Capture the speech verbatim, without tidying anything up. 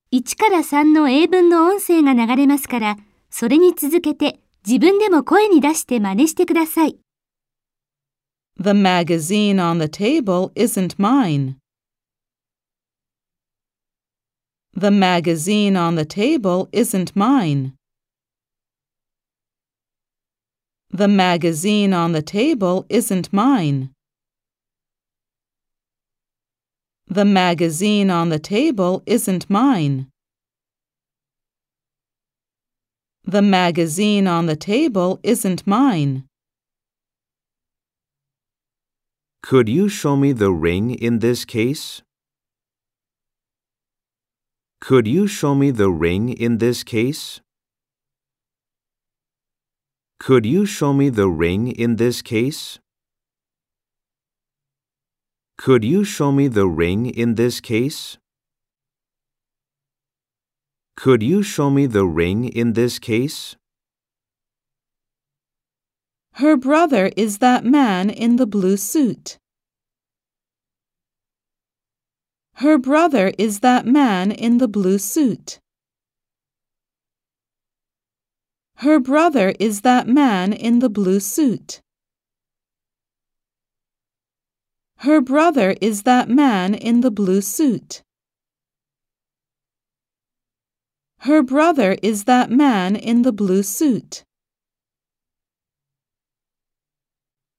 いちからさんの英文の音声が流れますから、それに続けて自分でも声に出して真似してください。 The magazine on the table isn't mine. The magazine on the table isn't mine. The magazine on the table isn't mine. The magazine on the table isn't mine. The magazine on the table isn't mine. Could you show me the ring in this case? Could you show me the ring in this case? Could you show me the ring in this case? Could you show me the ring in this case? Could you show me the ring in this case? Her brother is that man in the blue suit. Her brother is that man in the blue suit. Her brother is that man in the blue suit. Her brother is that man in the blue suit. Her brother is that man in the blue suit.